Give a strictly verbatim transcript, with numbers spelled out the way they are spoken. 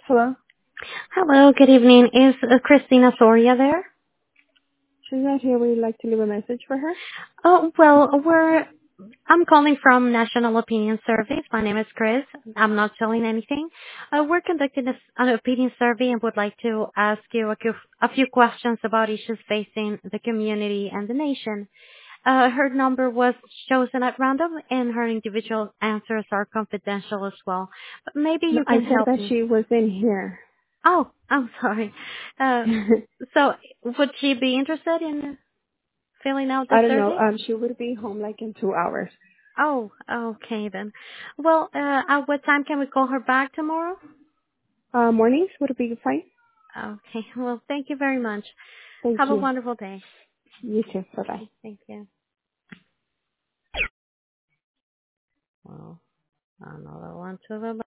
Hello. Hello, good evening. Is uh, Christina Soria there? She's not here. Would you like to leave a message for her? Oh, well, we're, I'm calling from National Opinion Surveys. My name is Chris. I'm not selling anything. Uh, we're conducting a, an opinion survey and would like to ask you a, few- a few questions about issues facing the community and the nation. Uh, her number was chosen at random and her individual answers are confidential as well. But maybe No, you I can said help that me. she was in here. Oh, I'm sorry. Uh, so would she be interested in filling out the I don't know. survey? Um, she would be home like in two hours. Oh, okay then. Well, uh, at what time can we call her back tomorrow? Uh, mornings would be fine. Okay. Well, thank you very much. Thank Have a you. wonderful day. You too. Bye bye. Okay. Thank you. Well, another one to the